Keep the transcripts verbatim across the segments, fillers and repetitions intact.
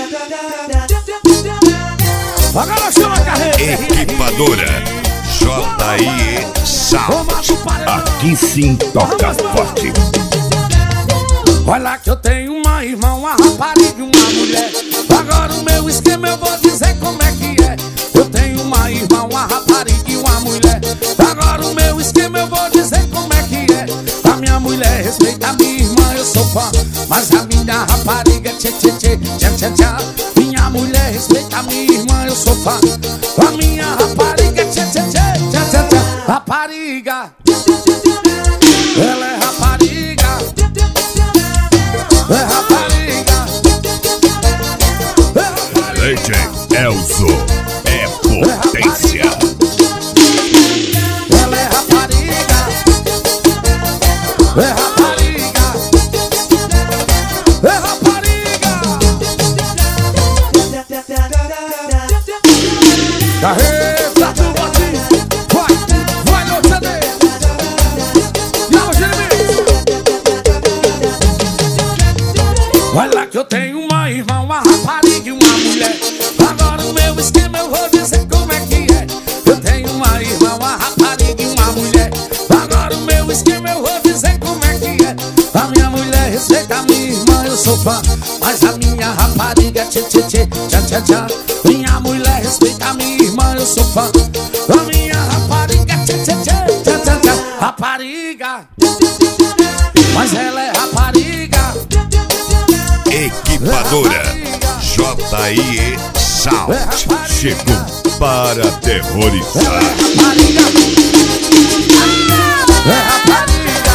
Agora chama a carreira. Equipadora J I E Sound. Aqui sim toca forte. Olha que eu tenho uma irmã, uma rapariga e uma mulher. Agora o meu esquema eu vou dizer como é que é. Eu tenho uma irmã, uma rapariga e uma mulher. Agora o meu esquema eu vou dizer como é que é. A minha mulher respeita a minha irmã, eu sou fã. Mas a minha rapariga, tchê tchê tchê, tchê tchê tchê. Minha mulher respeita a minha irmã, eu sou fã. A minha rapariga, tchê tchê tchê, tchê tchê tchê. Rapariga, ela é rapariga. É rapariga. É rapariga. D J Elzo é potência. Ela é rapariga. É rapariga. É rapariga. Carreta do botinho. Vai, vai no C D. E a Jeremias. Olha que eu tenho uma irmã, uma rapariga e uma mulher. Agora o meu esquema eu vou dizer como é que é. Eu tenho uma irmã, uma rapariga e uma mulher. Agora o meu esquema eu vou dizer como é que é. A minha mulher respeita a minha irmã, eu sou fã. Mas a minha rapariga, tchê tchê tchê, tchá tchá tchá. Minha mulher respeita a minha irmã, eu sou fã. A minha rapariga, tchê tchê tchê, tchá tchá tchá. Rapariga, mas ela é rapariga. Equipadora J I E Sound chegou para aterrorizar. É rapariga.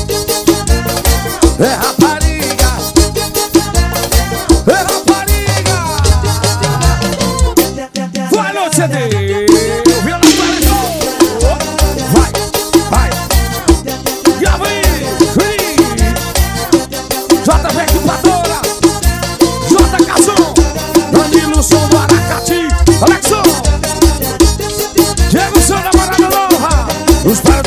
É rapariga. É rapariga. Vai no C D. O violão apareceu. Vai, vai. Grava aí. J V Equipadora. J Cação. Danilo Som do Aracati. Alexson. Diego Som da Morada Nova. Os